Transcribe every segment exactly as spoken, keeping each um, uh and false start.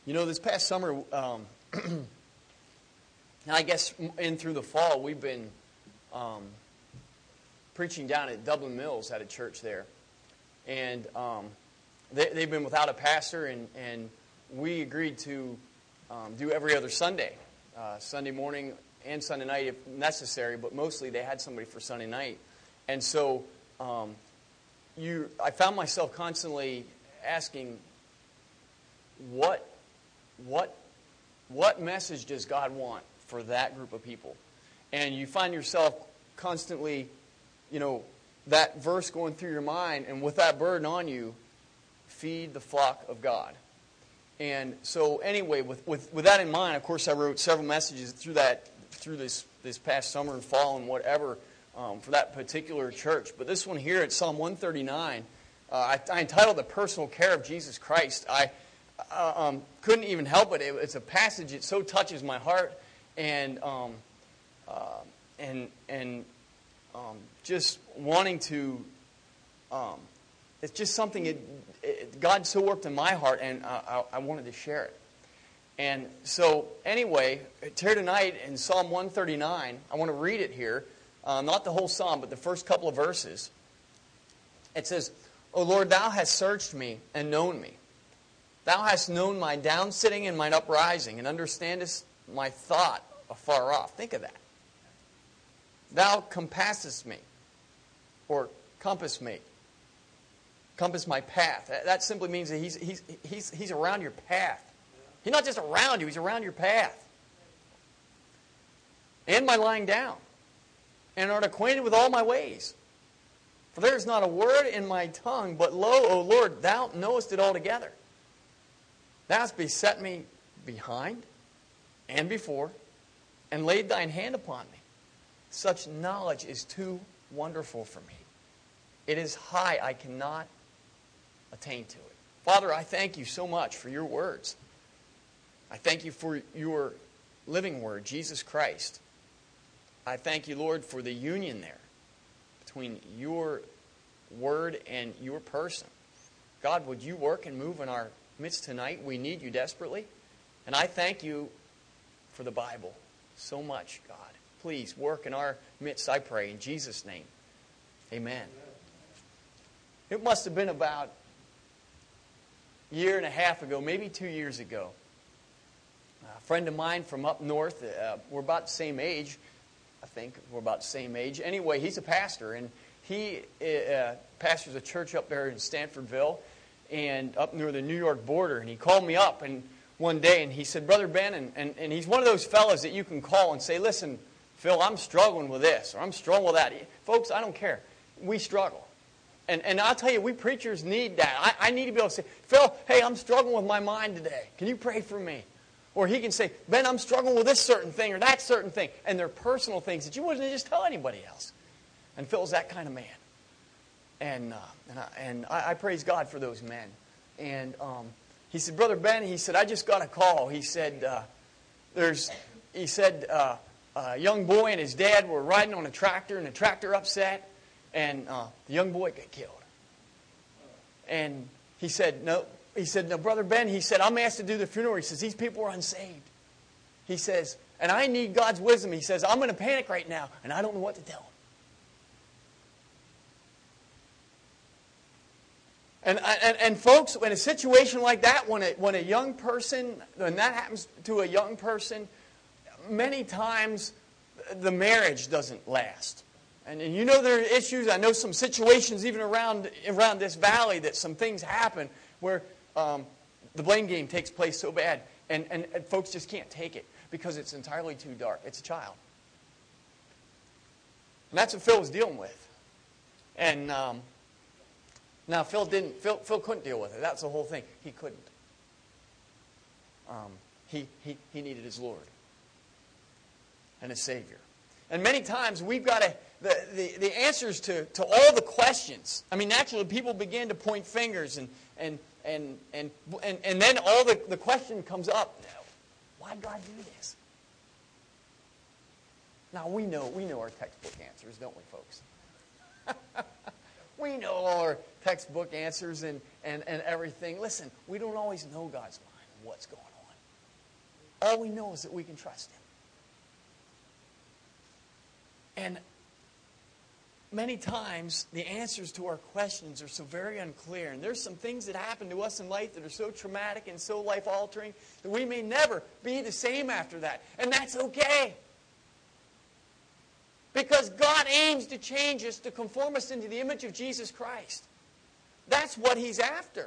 You know, this past summer, um, and I guess in through the fall, we've been um, preaching down at Dublin Mills at a church there. And um, they, they've been without a pastor, and, and we agreed to um, do every other Sunday, uh, Sunday morning and Sunday night if necessary, but mostly they had somebody for Sunday night. And so um, you, I found myself constantly asking, what What what message does God want for that group of people? And you find yourself constantly, you know, that verse going through your mind, and with that burden on you, feed the flock of God. And so anyway, with, with, with that in mind, of course, I wrote several messages through that through this, this past summer and fall and whatever um, for that particular church. But this one here at Psalm one thirty-nine, uh, I, I entitled The Personal Care of Jesus Christ. I Uh, um, couldn't even help it. it. It's a passage that so touches my heart, and um, uh, and and um, just wanting to. Um, it's just something it, it, God so worked in my heart, and uh, I, I wanted to share it. And so, anyway, here tonight in Psalm one thirty-nine, I want to read it here, uh, not the whole psalm, but the first couple of verses. It says, "O Lord, Thou hast searched me and known me. Thou hast known my downsitting and mine uprising, and understandest my thought afar off." Think of that. Thou compassest me, or compass me, compass my path. That simply means that he's, he's, he's, he's around your path. He's not just around you, He's around your path. And my lying down, and art acquainted with all my ways. For there is not a word in my tongue, but lo, O Lord, Thou knowest it altogether. Thou hast beset me behind and before, and laid Thine hand upon me. Such knowledge is too wonderful for me. It is high, I cannot attain to it. Father, I thank You so much for Your words. I thank You for Your living word, Jesus Christ. I thank You, Lord, for the union there between Your word and Your person. God, would You work and move in our midst tonight? We need You desperately. And I thank You for the Bible so much, God. Please work in our midst, I pray, in Jesus' name. Amen. It must have been about a year and a half ago, maybe two years ago. A friend of mine from up north, uh, we're about the same age. I think we're about the same age. Anyway, he's a pastor, and he uh, pastors a church up there in Stanfordville, and up near the New York border. And he called me up and one day, and he said, "Brother Ben," and, and, and he's one of those fellows that you can call and say, "Listen, Phil, I'm struggling with this, or I'm struggling with that." Folks, I don't care. We struggle. And and I'll tell you, we preachers need that. I, I need to be able to say, "Phil, hey, I'm struggling with my mind today. Can you pray for me?" Or he can say, "Ben, I'm struggling with this certain thing or that certain thing." And they're personal things that you wouldn't just tell anybody else. And Phil's that kind of man. And uh, and, I, and I, I praise God for those men. And um, he said, "Brother Ben," he said, "I just got a call." He said, uh, "There's," he said, uh, "a young boy and his dad were riding on a tractor, and the tractor upset, and uh, the young boy got killed." And he said, "No." He said, "No, Brother Ben," he said, "I'm asked to do the funeral." He says, "These people are unsaved." He says, "And I need God's wisdom." He says, "I'm in a panic right now, and I don't know what to tell them." And, and, and folks, in a situation like that, when a, when a young person, when that happens to a young person, many times the marriage doesn't last. And, and you know there are issues. I know some situations even around, around this valley that some things happen where um, the blame game takes place so bad. And, and, and folks just can't take it because it's entirely too dark. It's a child. And that's what Phil was dealing with. And um, now Phil didn't. Phil, Phil couldn't deal with it. That's the whole thing. He couldn't. Um, he, he, he needed his Lord and his Savior. And many times we've got to, the, the, the answers to, to all the questions. I mean, naturally people begin to point fingers and and and and and, and then all the, the question comes up. Why did God do this? Now we know we know our textbook answers, don't we, folks? We know all our textbook answers and, and, and everything. Listen, we don't always know God's mind. what's going on. All we know is that we can trust Him. And many times, the answers to our questions are so very unclear. And there's some things that happen to us in life that are so traumatic and so life-altering that we may never be the same after that. And that's okay. Because God aims to change us, to conform us into the image of Jesus Christ. That's what He's after.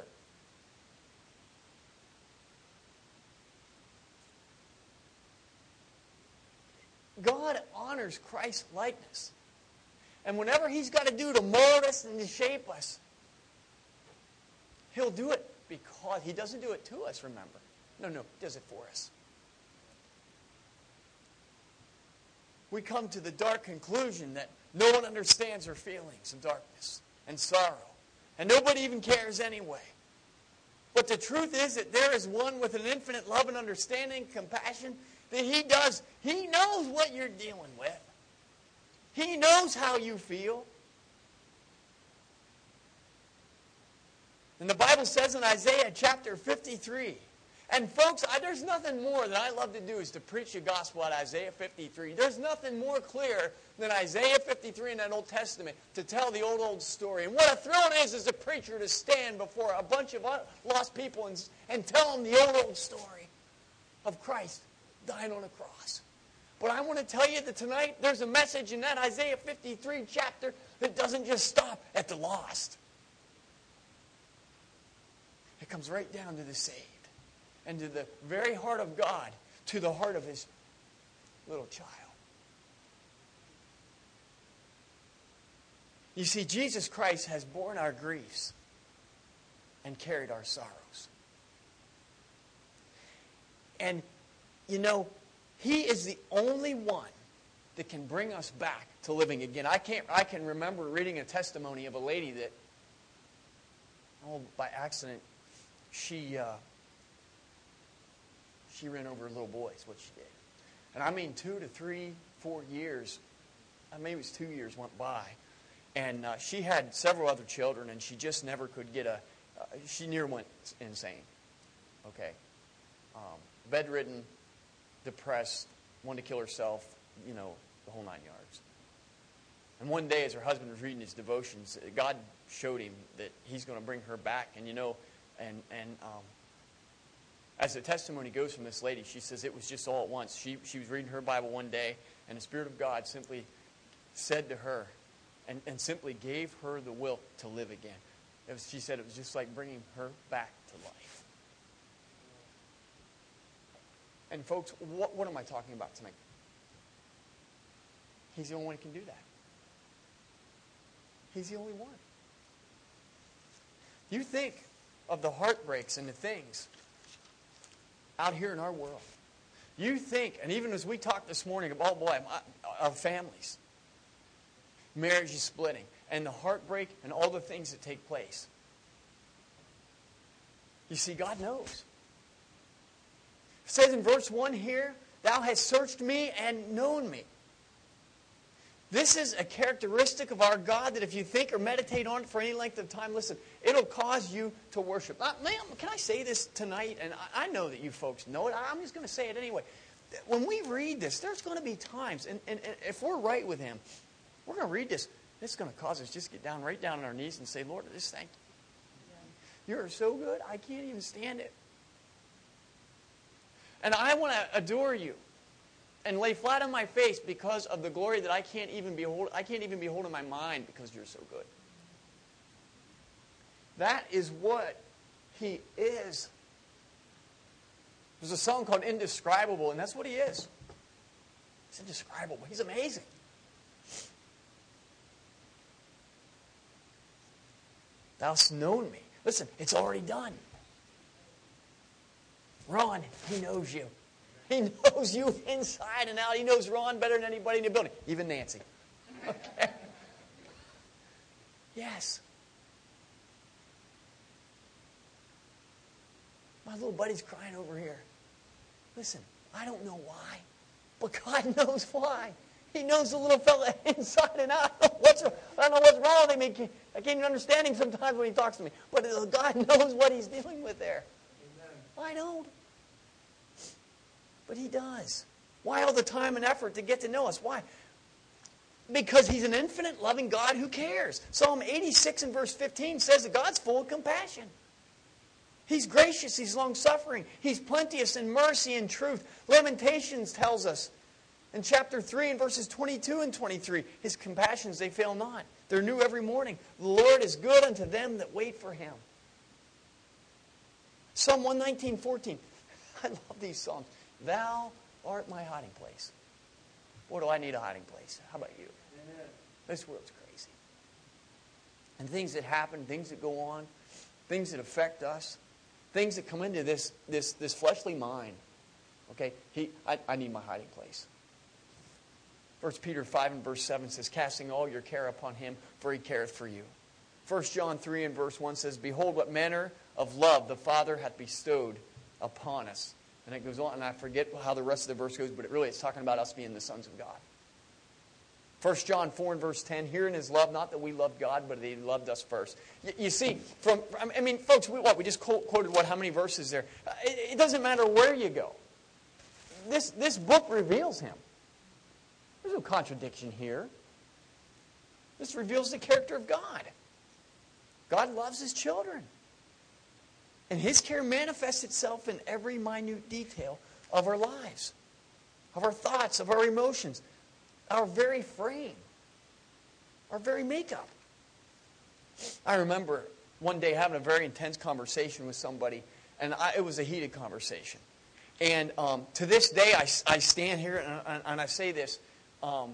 God honors Christ's likeness. And whenever He's got to do to mold us and to shape us, He'll do it because He doesn't do it to us, remember. No, no, He does it for us. We come to the dark conclusion that no one understands our feelings of darkness and sorrow. And nobody even cares anyway. But the truth is that there is one with an infinite love and understanding, compassion, that He does. He knows what you're dealing with. He knows how you feel. And the Bible says in Isaiah chapter fifty-three, and folks, I, there's nothing more that I love to do is to preach the gospel at Isaiah fifty-three. There's nothing more clear than Isaiah fifty-three in that Old Testament to tell the old, old story. And what a thrill it is as a preacher to stand before a bunch of lost people and, and tell them the old, old story of Christ dying on a cross. But I want to tell you that tonight there's a message in that Isaiah fifty-three chapter that doesn't just stop at the lost. It comes right down to the saved. And to the very heart of God, to the heart of His little child. You see, Jesus Christ has borne our griefs and carried our sorrows. And, you know, He is the only one that can bring us back to living again. I can't. I can remember reading a testimony of a lady that, oh, by accident, she... Uh, She ran over a little boy, is what she did. And I mean two to three, four years, maybe it was two years went by. And uh, she had several other children, and she just never could get a, uh, she near went insane. Okay. Um, bedridden, depressed, wanted to kill herself, you know, the whole nine yards. And one day as her husband was reading his devotions, God showed him that He's going to bring her back. And, you know, and, and, um, as the testimony goes from this lady, she says it was just all at once. She, she was reading her Bible one day, and the Spirit of God simply said to her, and, and simply gave her the will to live again. It was, she said it was just like bringing her back to life. And folks, what, what am I talking about tonight? He's the only one who can do that. He's the only one. You think of the heartbreaks and the things out here in our world. You think, and even as we talked this morning about, oh boy, our families, marriage is splitting, and the heartbreak and all the things that take place. You see, God knows. It says in verse one here, Thou hast searched me and known me. This is a characteristic of our God that if you think or meditate on it for any length of time, listen, it'll cause you to worship. Uh, ma'am, can I say this tonight? And I, I know that you folks know it. I'm just going to say it anyway. When we read this, there's going to be times, and, and, and if we're right with Him, we're going to read this. It's going to cause us just get down right down on our knees and say, Lord, I just thank You. You are so good, I can't even stand it. And I want to adore You and lay flat on my face because of the glory that I can't even behold. I can't even behold in my mind because You're so good. That is what He is. There's a song called Indescribable, and that's what He is. He's indescribable. He's amazing. Thou hast known me. Listen, it's already done. Ron, He knows you. He knows you inside and out. He knows Ron better than anybody in the building, even Nancy. Okay? Yes. My little buddy's crying over here. Listen, I don't know why, but God knows why. He knows the little fella inside and out. I don't know what's, I don't know what's wrong with him. I can't even understand him sometimes when he talks to me. But God knows what He's dealing with there. Amen. I don't. But He does. Why all the time and effort to get to know us? Why? Because He's an infinite, loving God who cares. Psalm eighty-six and verse fifteen says that God's full of compassion. He's gracious. He's long-suffering. He's plenteous in mercy and truth. Lamentations tells us in chapter three and verses twenty-two and twenty-three, His compassions, they fail not. They're new every morning. The Lord is good unto them that wait for Him. Psalm one nineteen, fourteen. I love these Psalms. Thou art my hiding place. Boy, do I need a hiding place. How about you? Amen. This world's crazy. And things that happen, things that go on, things that affect us, things that come into this, this, this fleshly mind. Okay? He, I, I need my hiding place. First Peter five and verse seven says, casting all your care upon Him, for He careth for you. First John three and verse one says, behold what manner of love the Father hath bestowed upon us. And it goes on, and I forget how the rest of the verse goes, but it really it's talking about us being the sons of God. First John four and verse ten, herein is love, not that we loved God, but that He loved us first. You, you see, from I mean, folks, we, what we just quoted what? How many verses there? It, it doesn't matter where you go. This this book reveals Him. There's no contradiction here. This reveals the character of God. God loves His children. And His care manifests itself in every minute detail of our lives, of our thoughts, of our emotions, our very frame, our very makeup. I remember one day having a very intense conversation with somebody, and I, it was a heated conversation. And um, to this day, I, I stand here and, and, and I say this. Um,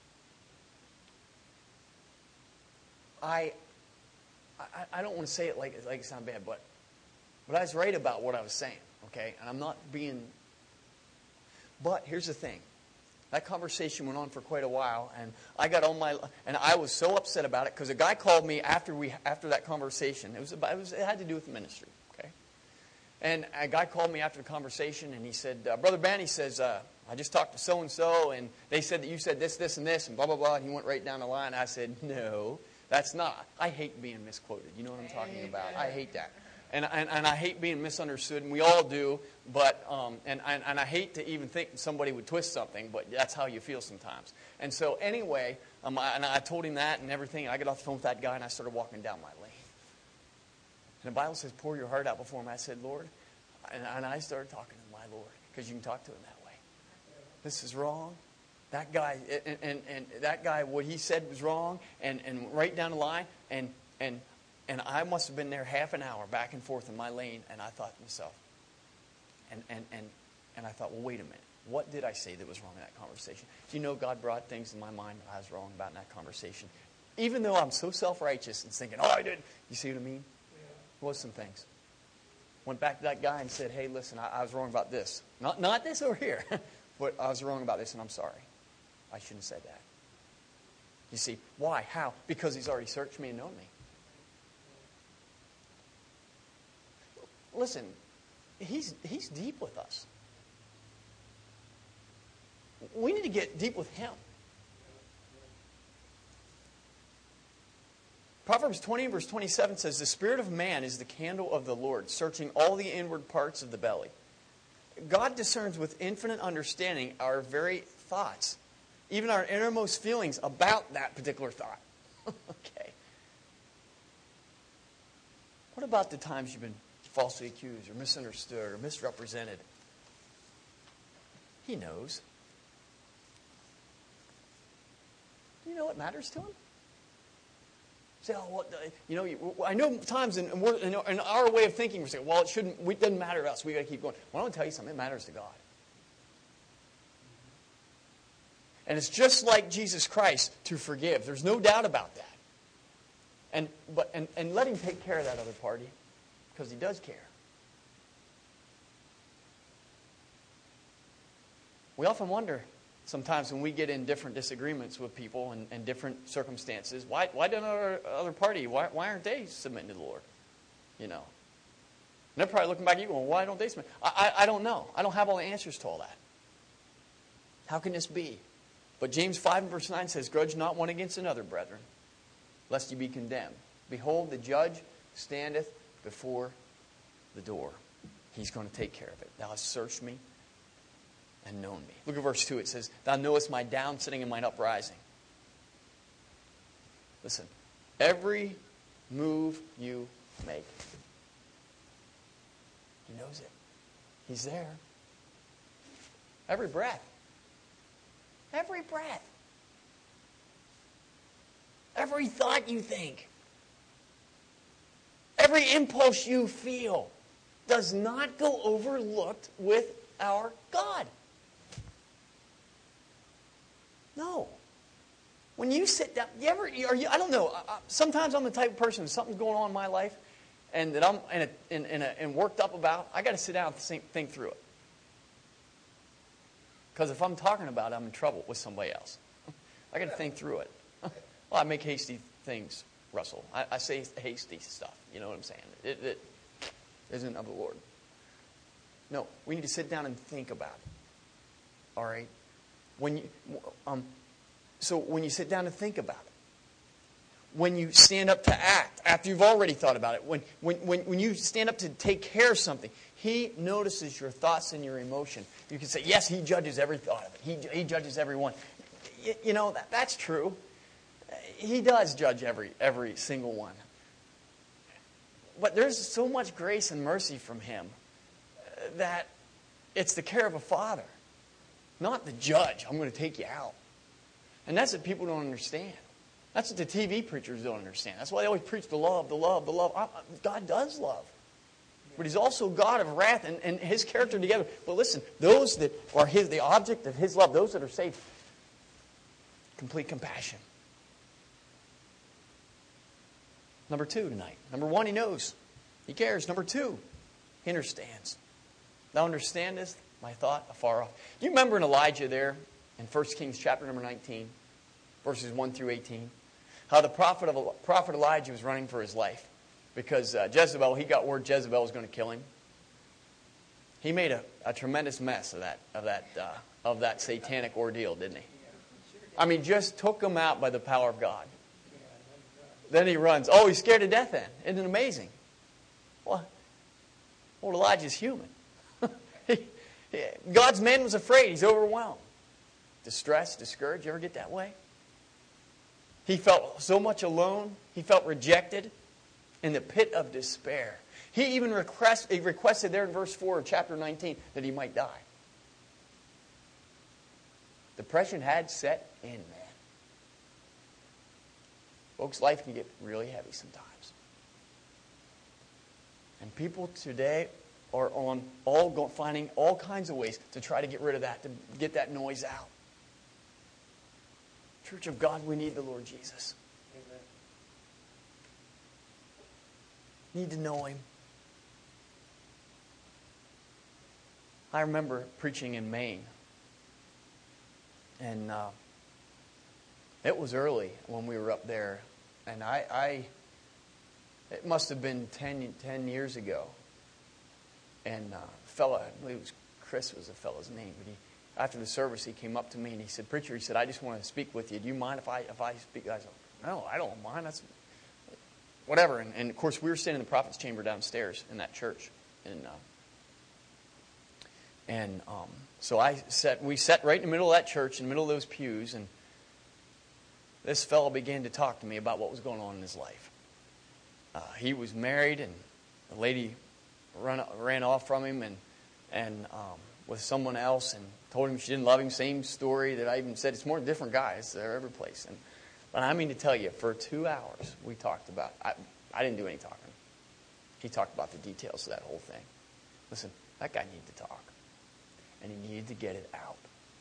I, I I don't want to say it like, like it sounds bad, but But I was right about what I was saying, okay? And I'm not being... But here's the thing. That conversation went on for quite a while, and I got on my... And I was so upset about it, because a guy called me after we after that conversation. It was, about, it was it had to do with the ministry, okay? And a guy called me after the conversation, and he said, uh, Brother Ben, he says, uh, I just talked to so-and-so, and they said that you said this, this, and this, and blah, blah, blah. And he went right down the line. I said, no, that's not. I hate being misquoted. You know what I'm talking about? I hate that. And, and and I hate being misunderstood, and we all do. But um, and, and and I hate to even think somebody would twist something, but that's how you feel sometimes. And so anyway, um, I, and I told him that and everything. I got off the phone with that guy, and I started walking down my lane. And the Bible says, "Pour your heart out before Him." I said, "Lord," and, and I started talking to my Lord, because you can talk to Him that way. This is wrong. That guy and, and and that guy, what he said was wrong, and and right down the line, and and. And I must have been there half an hour back and forth in my lane, and I thought to myself, and, and, and, and I thought, well, wait a minute. What did I say that was wrong in that conversation? Do you know God brought things in my mind that I was wrong about in that conversation? Even though I'm so self-righteous and thinking, oh, I did. You see what I mean? Yeah. Was some things. Went back to that guy and said, hey, listen, I, I was wrong about this. Not, not this over here, but I was wrong about this, and I'm sorry. I shouldn't have said that. You see, why? How? Because He's already searched me and known me. Listen, he's, he's deep with us. We need to get deep with Him. Proverbs twenty, verse twenty-seven says, the spirit of man is the candle of the Lord, searching all the inward parts of the belly. God discerns with infinite understanding our very thoughts, even our innermost feelings about that particular thought. Okay. What about the times you've been falsely accused or misunderstood or misrepresented? He knows. Do you know what matters to Him? Say, oh, what, you know, I know times in, in our way of thinking, we say, well, it shouldn't, it doesn't matter to us. We got to keep going. Well, I want to tell you something. It matters to God. And it's just like Jesus Christ to forgive. There's no doubt about that. And but and, and let Him take care of that other party, because He does care. We often wonder sometimes when we get in different disagreements with people and, and different circumstances, why why don't our other party, why why aren't they submitting to the Lord? You know. And they're probably looking back at you going, why don't they submit? I, I, I don't know. I don't have all the answers to all that. How can this be? But James five and verse nine says, grudge not one against another, brethren, lest ye be condemned. Behold, the judge standeth before the door. He's going to take care of it. Thou hast searched me. and known me. Look at verse two. It says, thou knowest my down sitting and mine uprising. Listen, every move you make, he knows it. He's there. Every breath. Every breath. Every thought you think. Every impulse you feel does not go overlooked with our God. No. When you sit down, you ever, are you, I don't know, sometimes I'm the type of person, something's going on in my life, and that I'm in a, in, in a, and worked up about, I got to sit down and think, think through it. Because if I'm talking about it, I'm in trouble with somebody else. I got to think through it. Well, I make hasty things, Russell. I, I say hasty stuff. You know what I'm saying? It, it isn't of the Lord. No, we need to sit down and think about it. All right? When you, um, so when you sit down and think about it, when you stand up to act after you've already thought about it, when, when, when, when you stand up to take care of something, he notices your thoughts and your emotion. You can say, yes, he judges every thought of it. He, he judges every one. You, you know, that, that's true. He does judge every every single one. But there's so much grace and mercy from him that it's the care of a father, not the judge. I'm going to take you out. And that's what people don't understand. That's what the T V preachers don't understand. That's why they always preach the love, the love, the love. God does love. But he's also God of wrath, and, and his character together. But listen, those that are his, the object of his love, those that are saved, complete compassion. Number two tonight. Number one, he knows. He cares. Number two, he understands. Thou understandest my thought afar off. Do you remember in Elijah there in First Kings chapter number nineteen, verses one through eighteen, how the prophet of prophet Elijah was running for his life because uh, Jezebel, he got word Jezebel was going to kill him. He made a, a tremendous mess of that of that uh, of that satanic ordeal, didn't he? I mean, just took him out by the power of God. Then he runs. Oh, he's scared to death then. Isn't it amazing? Well, well Elijah's human. he, he, God's man was afraid. He's overwhelmed. Distressed, discouraged. You ever get that way? He felt so much alone. He felt rejected in the pit of despair. He even request, he requested there in verse four of chapter nineteen that he might die. Depression had set in, man. Folks, life can get really heavy sometimes. And people today are on all go, finding all kinds of ways to try to get rid of that, to get that noise out. Church of God, we need the Lord Jesus. Amen. Need to know him. I remember preaching in Maine. And uh, it was early when we were up there. And I, I, it must have been ten, ten years ago. And uh, a fella, I believe it was Chris was the fellow's name, but he, after the service, he came up to me and he said, "Preacher," he said, "I just want to speak with you. Do you mind if I if I speak?" I said, "No, I don't mind. That's whatever." And, and of course, we were sitting in the prophet's chamber downstairs in that church, and uh, and um, so I sat. We sat right in the middle of that church, in the middle of those pews, and this fellow began to talk to me about what was going on in his life. Uh, he was married, and the lady run, ran off from him, and and um, with someone else, and told him she didn't love him. Same story that I even said. It's more different guys. They're every place. And but I mean to tell you, for two hours we talked about. I I didn't do any talking. He talked about the details of that whole thing. Listen, that guy needed to talk, and he needed to get it out.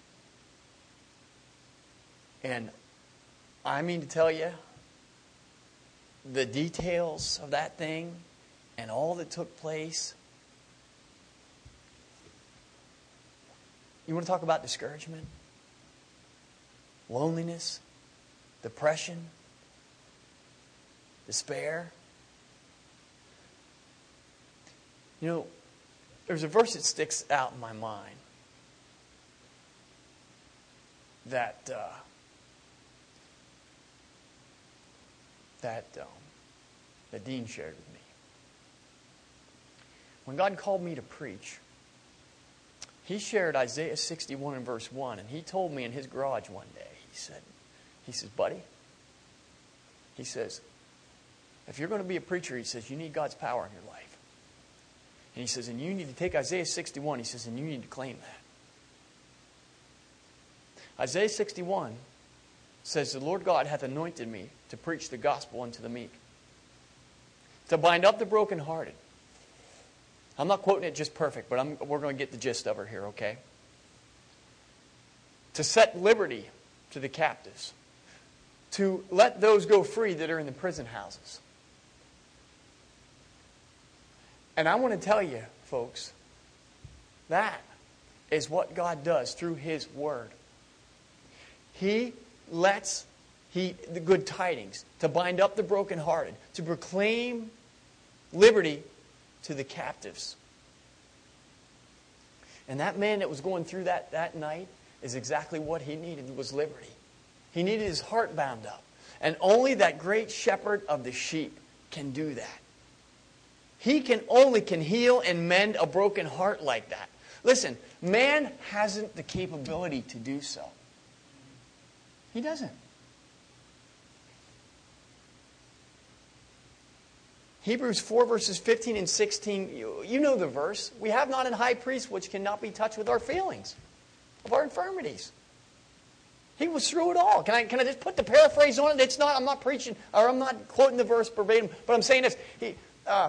And I mean to tell you, the details of that thing and all that took place. You want to talk about discouragement, loneliness, depression, despair? You know, there's a verse that sticks out in my mind that uh, that um, that Dean shared with me. When God called me to preach, He shared Isaiah sixty-one and verse one, and he told me in his garage one day, he said, he says, buddy, he says, if you're going to be a preacher, he says, you need God's power in your life. And he says, and you need to take Isaiah sixty-one, he says, and you need to claim that. Isaiah sixty-one says, the Lord God hath anointed me to preach the gospel unto the meek, to bind up the brokenhearted. I'm not quoting it just perfect, but I'm, we're going to get the gist of it here, okay? To set liberty to the captives. To let those go free that are in the prison houses. And I want to tell you, folks, that is what God does through His Word. He lets he the good tidings, to bind up the brokenhearted, to proclaim liberty to the captives. And that man that was going through that that night is exactly what he needed, was liberty. He needed his heart bound up. And only that great shepherd of the sheep can do that. He can only can heal and mend a broken heart like that. Listen, man hasn't the capability to do so. He doesn't. Hebrews four verses fifteen and sixteen, you, you know the verse. We have not an high priest which cannot be touched with our feelings, of our infirmities. He was through it all. Can I, can I just put the paraphrase on it? It's not, I'm not preaching, or I'm not quoting the verse verbatim, but I'm saying this. He, uh,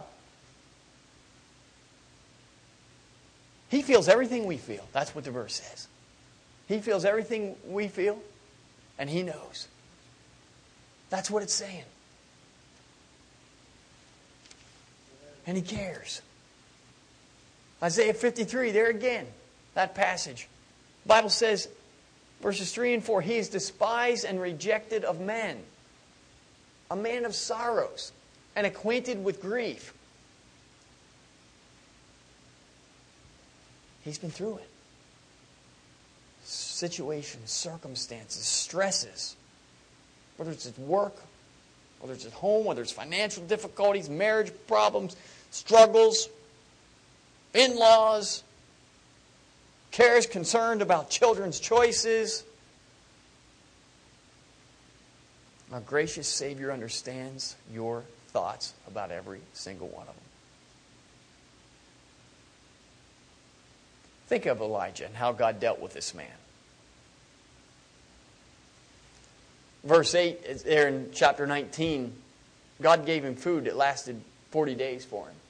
he feels everything we feel. That's what the verse says. He feels everything we feel, and He knows. That's what it's saying. And He cares. Isaiah fifty-three, there again, that passage. The Bible says, verses three and four, He is despised and rejected of men, a man of sorrows, and acquainted with grief. He's been through it. Situations, circumstances, stresses, whether it's at work, whether it's at home, whether it's financial difficulties, marriage problems, struggles, in-laws, cares, concerned about children's choices. Our gracious Savior understands your thoughts about every single one of them. Think of Elijah and how God dealt with this man. Verse eight, there in chapter nineteen, God gave him food that lasted forty days for him.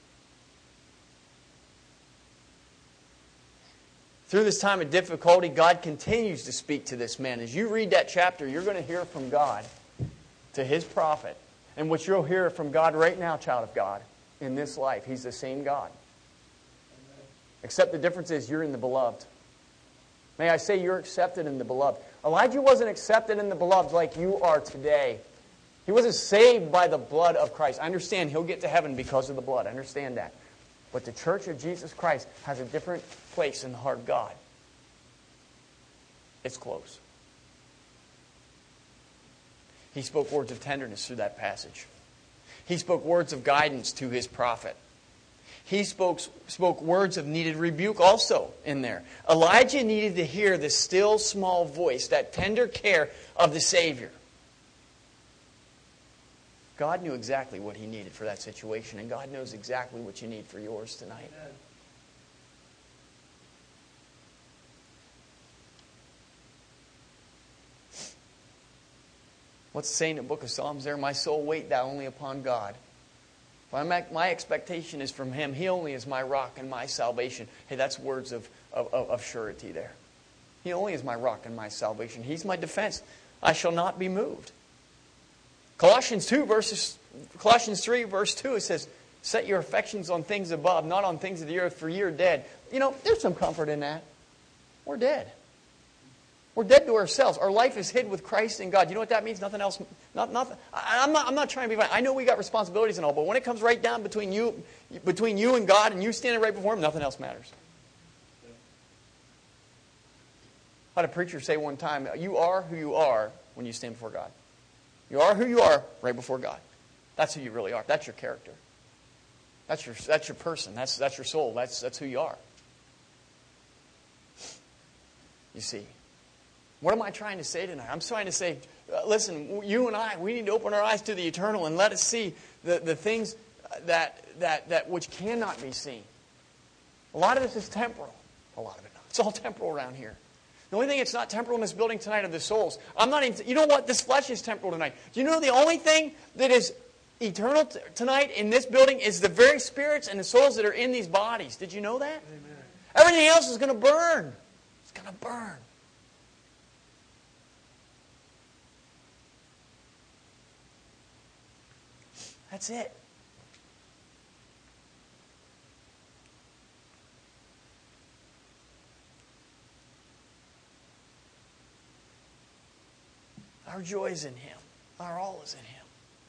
Through this time of difficulty, God continues to speak to this man. As you read that chapter, you're going to hear from God to His prophet. And what you'll hear from God right now, child of God, in this life, He's the same God. Except the difference is you're in the beloved. May I say you're accepted in the beloved. Elijah wasn't accepted in the beloved like you are today. He wasn't saved by the blood of Christ. I understand he'll get to heaven because of the blood. I understand that. But the church of Jesus Christ has a different place in the heart of God. It's close. He spoke words of tenderness through that passage. He spoke words of guidance to his prophet. He spoke, spoke words of needed rebuke also in there. Elijah needed to hear the still small voice, that tender care of the Savior. God knew exactly what he needed for that situation, and God knows exactly what you need for yours tonight. Amen. What's the saying in the book of Psalms there? My soul, wait thou only upon God. My expectation is from Him. He only is my rock and my salvation. Hey, that's words of, of, of surety there. He only is my rock and my salvation. He's my defense. I shall not be moved. Colossians two, verses, Colossians three, verse two, it says, set your affections on things above, not on things of the earth, for ye are dead. You know, there's some comfort in that. We're dead. We're dead to ourselves. Our life is hid with Christ in God. You know what that means? Nothing else. Not, nothing. I, I'm not. I'm not trying to be funny. I know we got responsibilities and all, but when it comes right down between you, between you and God, and you standing right before Him, nothing else matters. I had a preacher say one time, "You are who you are when you stand before God. You are who you are right before God. That's who you really are. That's your character. That's your. That's your person. That's that's your soul. That's that's who you are." You see. What am I trying to say tonight? I'm trying to say, uh, listen, you and I, we need to open our eyes to the eternal and let us see the, the things that, that, that which cannot be seen. A lot of this is temporal. A lot of it not. It's all temporal around here. The only thing that's not temporal in this building tonight are the souls. I'm not even, you know what? This flesh is temporal tonight. Do you know the only thing that is eternal t- tonight in this building is the very spirits and the souls that are in these bodies. Did you know that? Amen. Everything else is going to burn. It's going to burn. That's it. Our joy is in Him. Our all is in Him.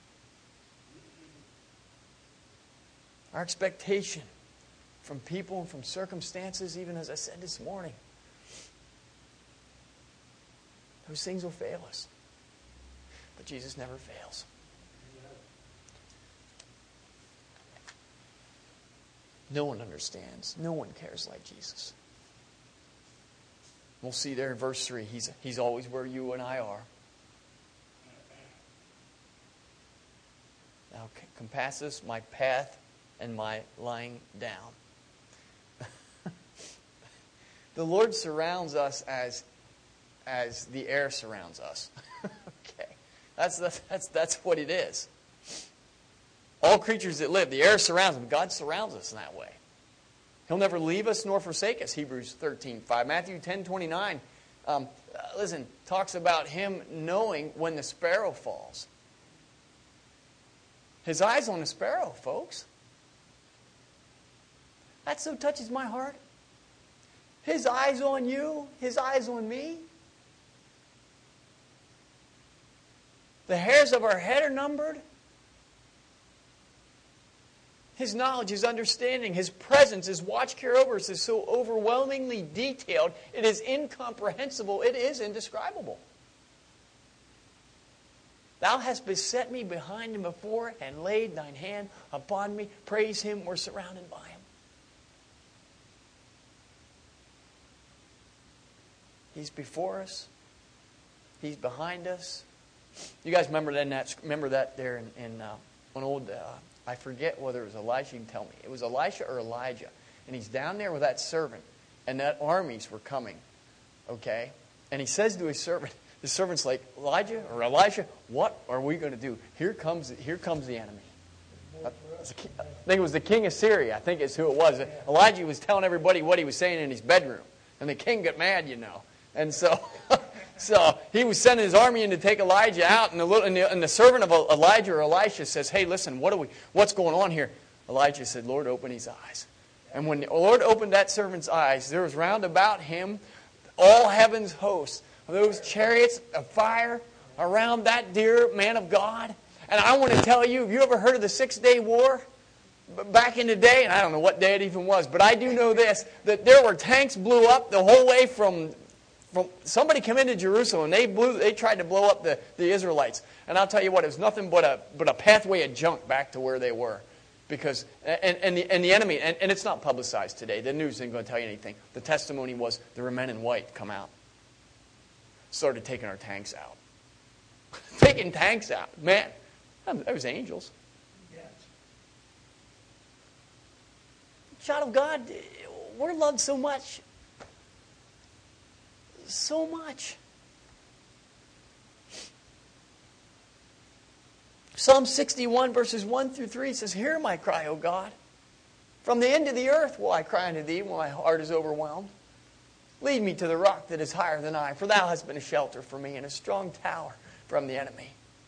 Our expectation from people and from circumstances, even as I said this morning, those things will fail us. But Jesus never fails. No one understands. No one cares like Jesus. We'll see there in verse three, He's, he's always where you and I are. Thou compassest my path and my lying down. The Lord surrounds us as, as the air surrounds us. Okay, that's, that's, that's, that's what it is. All creatures that live, the air surrounds them. God surrounds us in that way. He'll never leave us nor forsake us, Hebrews thirteen five. Matthew ten twenty-nine, um, uh, listen, talks about Him knowing when the sparrow falls. His eyes on the sparrow, folks. That so touches my heart. His eyes on you, His eyes on me. The hairs of our head are numbered. His knowledge, His understanding, His presence, His watch care over us is so overwhelmingly detailed. It is incomprehensible. It is indescribable. Thou hast beset me behind and before, and laid thine hand upon me. Praise Him, we're surrounded by Him. He's before us. He's behind us. You guys remember that? Remember that there in, in uh, an old, uh, I forget whether it was Elisha. You can tell me. It was Elisha or Elijah. And he's down there with that servant. And that armies were coming. Okay? And he says to his servant, the servant's like, Elijah or Elisha, what are we going to do? Here comes, here comes the enemy. I think it was the king of Syria. I think it's who it was. Elijah was telling everybody what he was saying in his bedroom. And the king got mad, you know. And so so he was sending his army in to take Elijah out. And the, little, and the, and the servant of Elijah or Elisha says, hey, listen, what are we? What's going on here? Elijah said, Lord, open his eyes. And when the Lord opened that servant's eyes, there was round about him all heaven's hosts, those chariots of fire around that dear man of God. And I want to tell you, have you ever heard of the Six-Day War? Back in the day, and I don't know what day it even was, but I do know this, that there were tanks blew up the whole way from, from somebody came into Jerusalem, and they blew, they tried to blow up the, the Israelites. And I'll tell you what, it was nothing but a, but a pathway of junk back to where they were. Because, and, and, the, and the enemy, and, and it's not publicized today, the news isn't going to tell you anything. The testimony was there were men in white come out. Started taking our tanks out. Taking tanks out. Man, that was angels. Yes. Child of God, we're loved so much. So much. Psalm sixty-one verses one through three says, hear my cry, O God. From the end of the earth will I cry unto thee when my heart is overwhelmed. Lead me to the rock that is higher than I, for thou hast been a shelter for me and a strong tower from the enemy.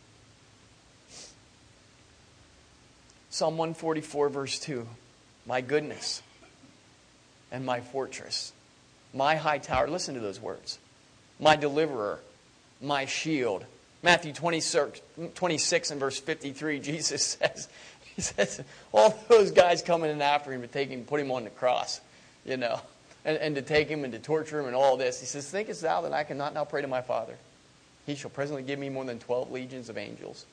Psalm one forty-four verse two. My goodness and my fortress, my high tower. Listen to those words. My deliverer, my shield. Matthew twenty-six and verse fifty-three, Jesus says, He says, all those guys coming in after him to take him, put him on the cross, you know. And, and to take him and to torture him and all this. He says, thinkest thou that I cannot now pray to my Father? He shall presently give me more than twelve legions of angels.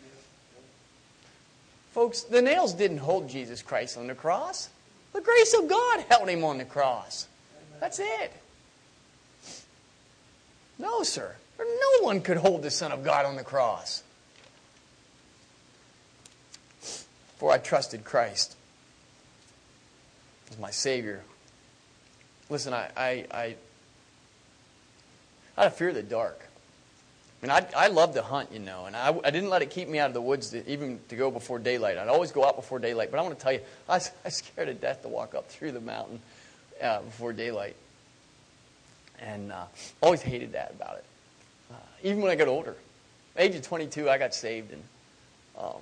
Folks, the nails didn't hold Jesus Christ on the cross. The grace of God held him on the cross. That's it. No, sir. No one could hold the Son of God on the cross. For I trusted Christ as my Savior. Listen, I, I, I, I had a fear of the dark. I mean, I, I love to hunt, you know, and I, I didn't let it keep me out of the woods to, even to go before daylight. I'd always go out before daylight. But I want to tell you, I was, I was scared to death to walk up through the mountain uh, before daylight. And uh, always hated that about it. Uh, even when I got older. At the age of twenty-two, I got saved. And um,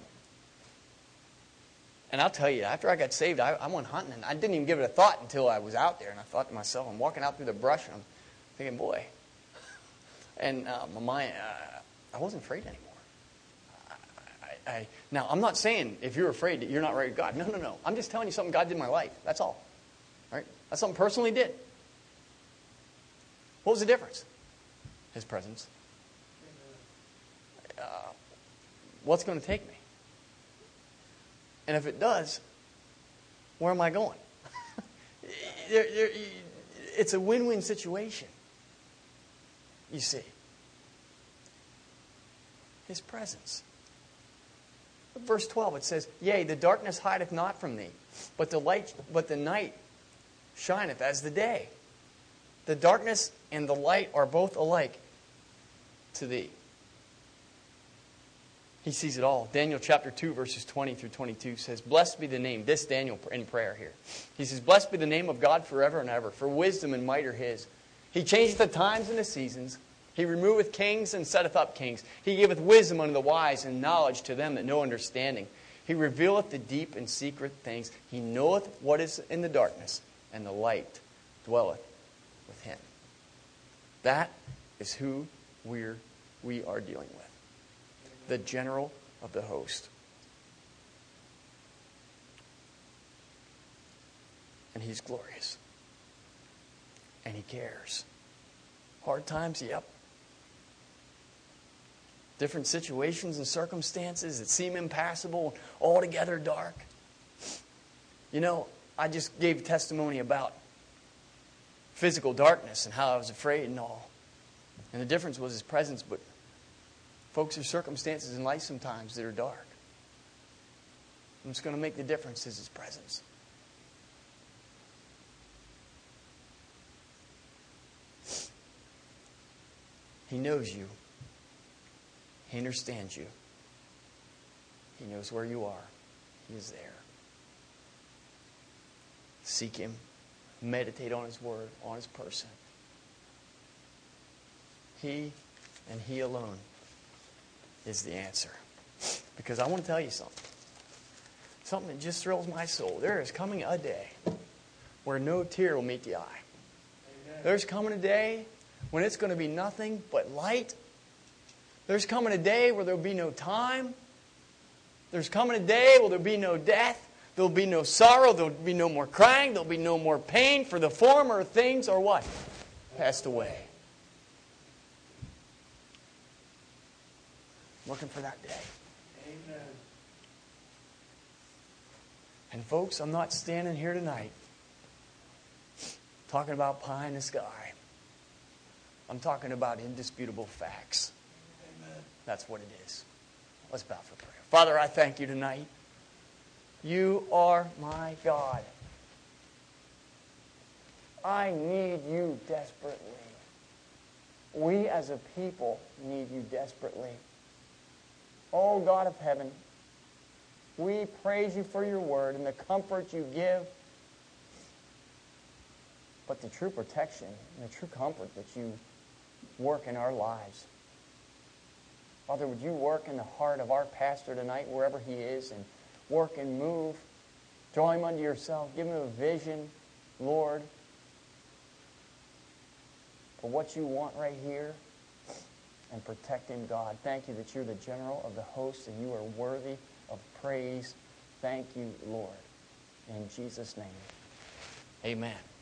and I'll tell you, after I got saved, I, I went hunting. And I didn't even give it a thought until I was out there. And I thought to myself, I'm walking out through the brush, and I'm thinking, boy. And uh, my mind, uh, I wasn't afraid anymore. I, I, now, I'm not saying if you're afraid that you're not right with God. No, no, no. I'm just telling you something God did in my life. That's all. All right? That's something personally did. What was the difference? His presence. Uh, what's going to take me? And if it does, where am I going? there, there, it's a win-win situation. You see. His presence. Verse twelve, it says, Yea, the darkness hideth not from thee, but the light, but the night shineth as the day. The darkness and the light are both alike to thee. He sees it all. Daniel chapter two, verses twenty through twenty-two says, Blessed be the name, this Daniel in prayer here. He says, Blessed be the name of God forever and ever, for wisdom and might are his. He changeth the times and the seasons. He removeth kings and setteth up kings. He giveth wisdom unto the wise and knowledge to them that know understanding. He revealeth the deep and secret things. He knoweth what is in the darkness, and the light dwelleth with him. That is who we're, we are dealing with. The general of the host. And he's glorious. And he cares. Hard times, yep. Different situations and circumstances that seem impassable, altogether dark. You know, I just gave testimony about physical darkness and how I was afraid and all. And the difference was his presence, but folks, there's circumstances in life sometimes that are dark. And what's going to make the difference is his presence. He knows you. He understands you. He knows where you are. He is there. Seek him. Meditate on his word, on his person. He and he alone is the answer. Because I want to tell you something. Something that just thrills my soul. There is coming a day where no tear will meet the eye. Amen. There's coming a day when it's going to be nothing but light. There's coming a day where there'll be no time. There's coming a day where there'll be no death. There'll be no sorrow. There'll be no more crying. There'll be no more pain. For the former things are what? Passed away. Looking for that day. Amen. And folks, I'm not standing here tonight talking about pie in the sky. I'm talking about indisputable facts. Amen. That's what it is. Let's bow for prayer. Father, I thank you tonight. You are my God. I need you desperately. We as a people need you desperately. Oh, God of heaven, we praise you for your word and the comfort you give, but the true protection and the true comfort that you work in our lives. Father, would you work in the heart of our pastor tonight, wherever he is, and work and move. Draw him unto yourself. Give him a vision, Lord, for what you want right here. And protect him, God. Thank you that you're the general of the host and you are worthy of praise. Thank you, Lord. In Jesus' name, amen.